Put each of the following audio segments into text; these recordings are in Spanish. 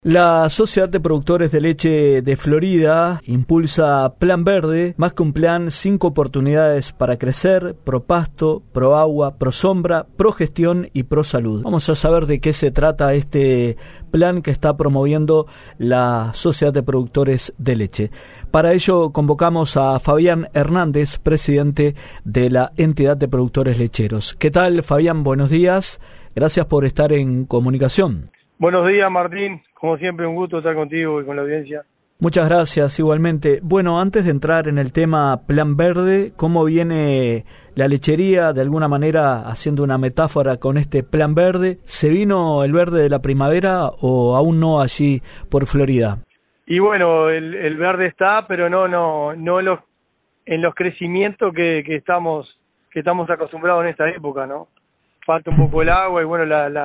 La Sociedad de Productores de Leche de Florida impulsa Plan Verde, más que un plan, 5 oportunidades para crecer: pro pasto, pro agua, pro sombra, pro gestión y pro salud. Vamos a saber de qué se trata este plan que está promoviendo la Sociedad de Productores de Leche. Para ello convocamos a Fabián Hernández, presidente de la entidad de productores lecheros. ¿Qué tal, Fabián? Buenos días. Gracias por estar en comunicación. Buenos días, Martín. Como siempre, un gusto estar contigo y con la audiencia. Muchas gracias, igualmente. Bueno, antes de entrar en el tema Plan Verde, ¿cómo viene la lechería, de alguna manera, haciendo una metáfora con este Plan Verde? ¿Se vino el verde de la primavera o aún no allí por Florida? Y bueno, el verde está, pero no en los crecimientos que estamos acostumbrados en esta época, ¿no? Falta un poco el agua y bueno,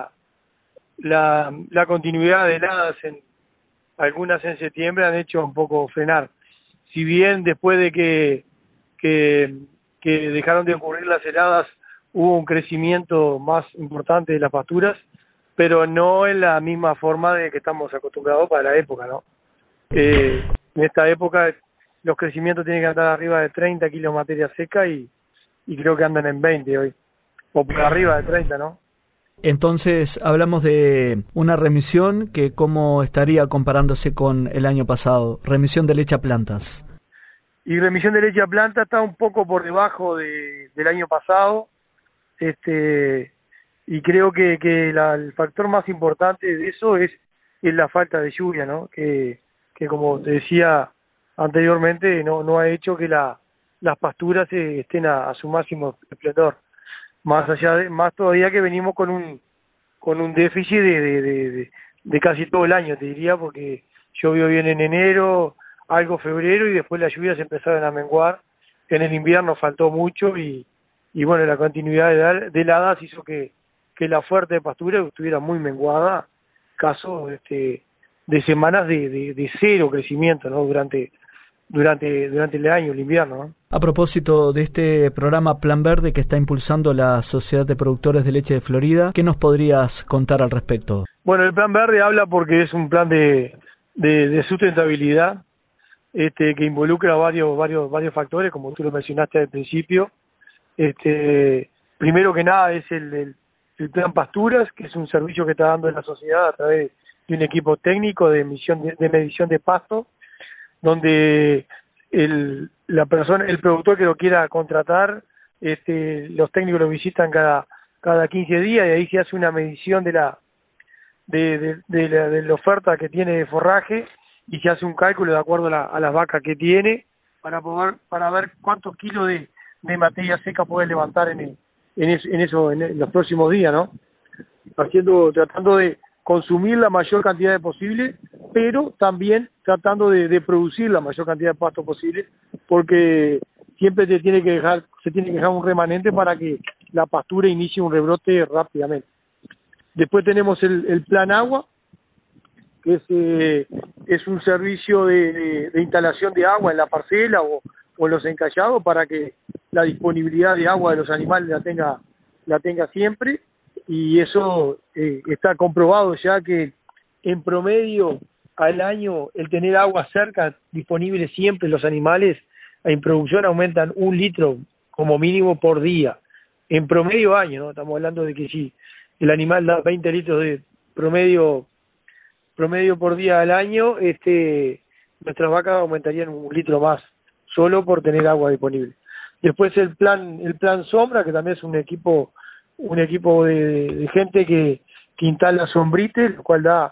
la continuidad de heladas, algunas en septiembre, han hecho un poco frenar. Si bien después de que dejaron de ocurrir las heladas, hubo un crecimiento más importante de las pasturas, pero no en la misma forma de que estamos acostumbrados para la época, ¿no? En esta época los crecimientos tienen que andar arriba de 30 kilos de materia seca y creo que andan en 20 hoy, o por arriba de 30, ¿no? Entonces, hablamos de una remisión que cómo estaría comparándose con el año pasado, remisión de leche a plantas. Y remisión de leche a planta está un poco por debajo del año pasado, y creo que el factor más importante de eso es la falta de lluvia, ¿no? Que como te decía anteriormente, no ha hecho que las pasturas estén a su máximo esplendor. Más todavía que venimos con un déficit de casi todo el año, te diría, porque llovió bien en enero, algo febrero, y después las lluvias empezaron a menguar. En el invierno faltó mucho y bueno, la continuidad de heladas hizo que la oferta de pastura estuviera muy menguada, caso de semanas de cero crecimiento, ¿no? durante el año, el invierno, ¿no? A propósito de este programa Plan Verde que está impulsando la Sociedad de Productores de Leche de Florida, ¿qué nos podrías contar al respecto? Bueno, el Plan Verde habla porque es un plan de sustentabilidad, que involucra varios factores, como tú lo mencionaste al principio. Primero que nada es el Plan Pasturas, que es un servicio que está dando la sociedad a través de un equipo técnico de medición de pasto, donde el productor que lo quiera contratar, los técnicos lo visitan cada 15 días y ahí se hace una medición de la oferta que tiene de forraje y se hace un cálculo de acuerdo a las vacas que tiene para ver cuántos kilos de materia seca puede levantar en los próximos días, ¿no? Tratando de consumir la mayor cantidad posible, pero también tratando de producir la mayor cantidad de pasto posible, porque siempre se tiene que dejar un remanente para que la pastura inicie un rebrote rápidamente. Después tenemos el Plan Agua, que es un servicio de instalación de agua en la parcela o en los encallados para que la disponibilidad de agua de los animales la tenga siempre. Y eso está comprobado ya que en promedio al año el tener agua cerca, disponible siempre, los animales en producción aumentan 1 litro como mínimo por día. En promedio año, ¿no? Estamos hablando de que si el animal da 20 litros de promedio por día al año, nuestras vacas aumentarían 1 litro más, solo por tener agua disponible. Después el plan Sombra, que también es un equipo de gente que instala sombrites, lo cual da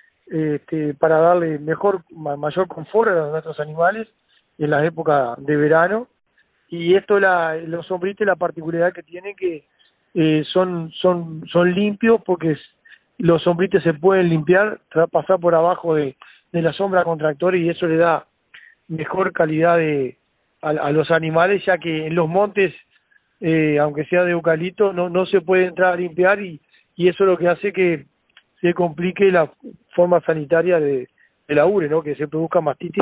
para darle mayor confort a nuestros animales en las épocas de verano. Y los sombrites, la particularidad que tienen que son limpios, porque los sombrites se pueden limpiar, pasar por abajo de la sombra contractora, y eso le da mejor calidad a los animales, ya que en los montes, aunque sea de eucalipto, no se puede entrar a limpiar, y eso es lo que hace que se complique la forma sanitaria de la ubre, ¿no? Que se produzca mastitis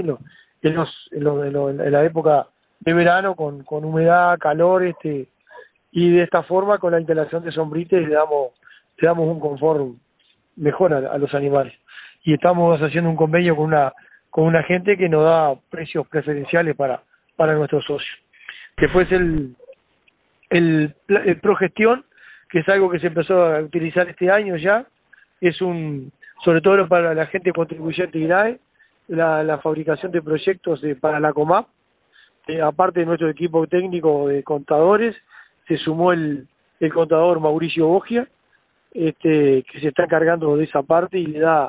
en la época de verano con humedad, calor, y de esta forma, con la instalación de sombrites, le damos un confort mejor a los animales. y estamos haciendo un convenio con una gente que nos da precios preferenciales para nuestros socios. Después el Progestión, que es algo que se empezó a utilizar este año ya, es sobre todo para la gente contribuyente IRAE, la fabricación de proyectos para la COMAP. Aparte de nuestro equipo técnico de contadores, se sumó el contador Mauricio Bogia, que se está encargando de esa parte y le da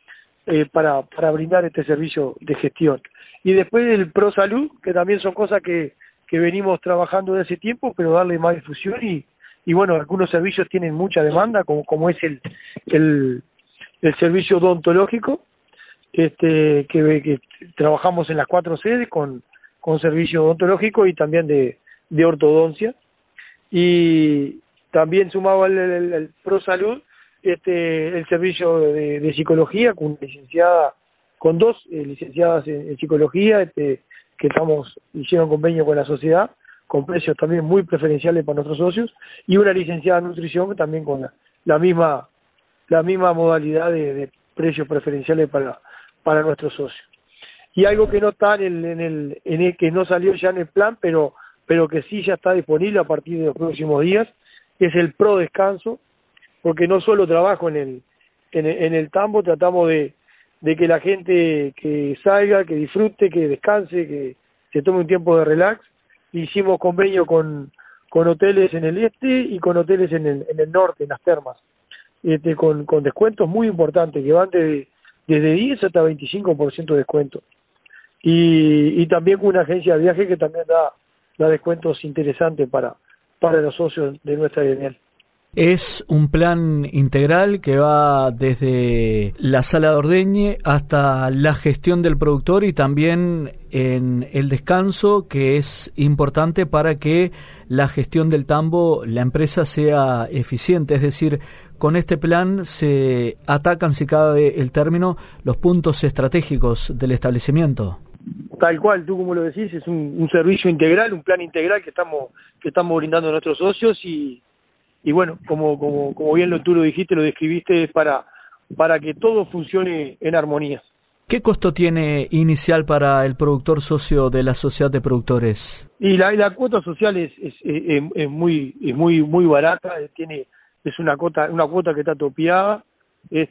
para brindar este servicio de gestión. Y después el ProSalud, que también son cosas que venimos trabajando desde hace tiempo, pero darle más difusión y bueno, algunos servicios tienen mucha demanda, como es el servicio odontológico, que trabajamos en las 4 sedes con servicio odontológico y también de ortodoncia. Y también sumado al ProSalud, el servicio de psicología con 2 licenciadas en psicología, que hicieron convenio con la sociedad, con precios también muy preferenciales para nuestros socios, y una licenciada en nutrición también con la misma modalidad de precios preferenciales para nuestros socios. Y algo que no está que no salió ya en el plan, pero que sí ya está disponible a partir de los próximos días, es el Pro Descanso, porque no solo trabajo en el tambo, tratamos de que la gente que salga, que disfrute, que descanse, que se tome un tiempo de relax. Hicimos convenio con hoteles en el este y con hoteles en el norte, en las termas, con descuentos muy importantes, que van desde 10 hasta 25% de descuento. Y también con una agencia de viaje que también da descuentos interesantes para los socios de nuestra gremial. Es un plan integral que va desde la sala de ordeñe hasta la gestión del productor y también en el descanso, que es importante para que la gestión del tambo, la empresa, sea eficiente. Es decir, con este plan se atacan, si cabe el término, los puntos estratégicos del establecimiento. Tal cual, tú como lo decís, es un servicio integral, un plan integral que estamos brindando a nuestros socios y bueno, como bien tú lo dijiste, lo describiste, es para que todo funcione en armonía. ¿Qué costo tiene inicial para el productor socio de la sociedad de productores? Y la cuota social es muy barata, es una cuota que está topeada, es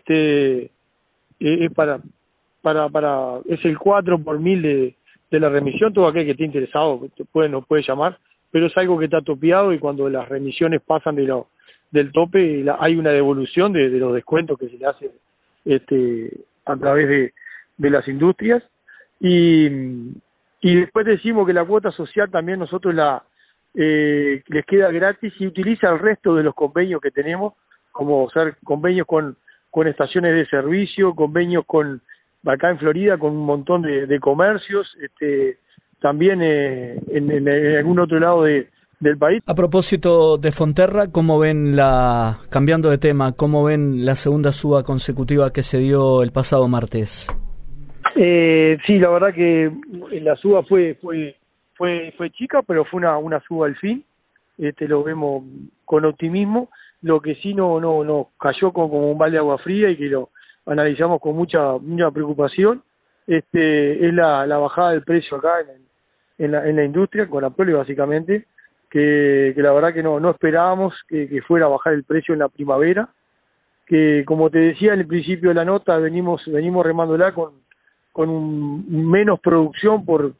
es el 4 por 1000 de la remisión. Todo aquel que esté interesado nos puede llamar, pero es algo que está topeado, y cuando las remisiones pasan del tope, hay una devolución de los descuentos que se le hace a través de las industrias. Y después decimos que la cuota social también nosotros les queda gratis si utiliza el resto de los convenios que tenemos, como convenios con estaciones de servicio, convenios acá en Florida con un montón de comercios, también en algún otro lado del país. A propósito de Fonterra, ¿cómo ven cambiando de tema, cómo ven la segunda suba consecutiva que se dio el pasado martes? Sí, la verdad que la suba fue chica, pero fue una suba al fin. Lo vemos con optimismo. Lo que sí no cayó como un balde de agua fría y que lo analizamos con mucha preocupación, es la bajada del precio acá en la industria, con la prole básicamente, que la verdad que no esperábamos que fuera a bajar el precio en la primavera, que como te decía en el principio de la nota, venimos remándola con menos producción por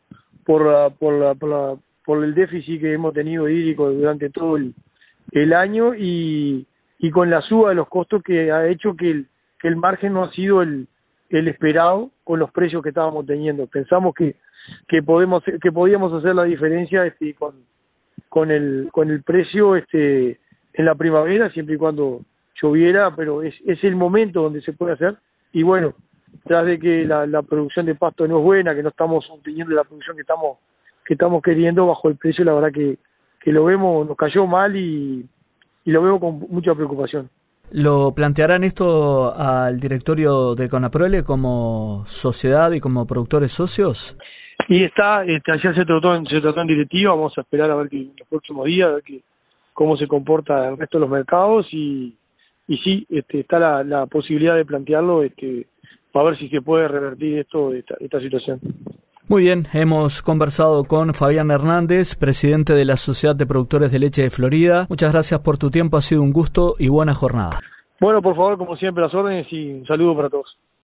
el déficit que hemos tenido hídrico durante todo el año, y con la suba de los costos que ha hecho que el margen no ha sido el esperado con los precios que estábamos teniendo. Pensamos que podíamos hacer la diferencia con el precio en la primavera, siempre y cuando lloviera, pero es el momento donde se puede hacer. Y bueno, tras de que la producción de pasto no es buena, que no estamos obteniendo la producción que estamos queriendo bajo el precio, la verdad que lo vemos, nos cayó mal y lo vemos con mucha preocupación. ¿Lo plantearán esto al directorio de Conaprole como sociedad y como productores socios? Y ayer se trató en directiva, vamos a esperar a ver que en los próximos días, a ver cómo se comporta el resto de los mercados, y sí, está la posibilidad de plantearlo para ver si se puede revertir esta situación. Muy bien, hemos conversado con Fabián Hernández, presidente de la Sociedad de Productores de Leche de Florida. Muchas gracias por tu tiempo, ha sido un gusto y buena jornada. Bueno, por favor, como siempre, las órdenes y un saludo para todos.